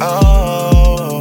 Oh,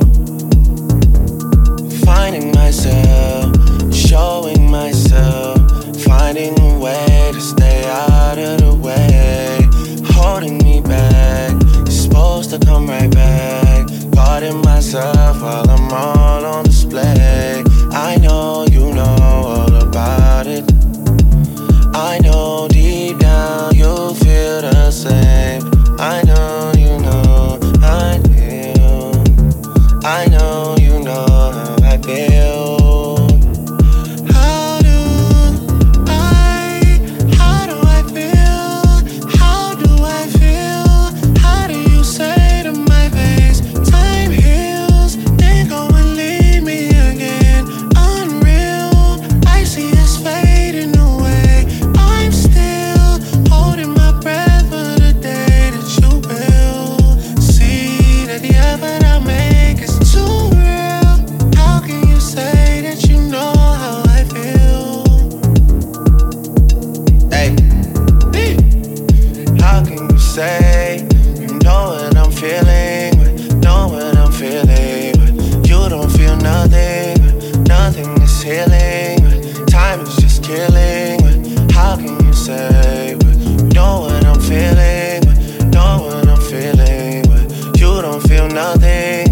finding myself, showing myself, finding a way to stay out of the way, holding me back, you're supposed to come right back, guarding myself while I'm all on display. I know you know all about it, I know deep down you feel the same. I know you know I feel, I know you know how I feel. How do I feel? How do I feel? How do you say to my face, time heals, then go and leave me again? Unreal, I see us fading away. I'm still holding my breath for the day that you will see that the effort I make is too real. How can you say that you know how I feel? Hey, how can you say you know what I'm feeling, but know what I'm feeling, but you don't feel nothing, but nothing is healing, but time is just killing. But how can you say, but you know what I'm feeling, but know what I'm feeling, but you don't feel nothing?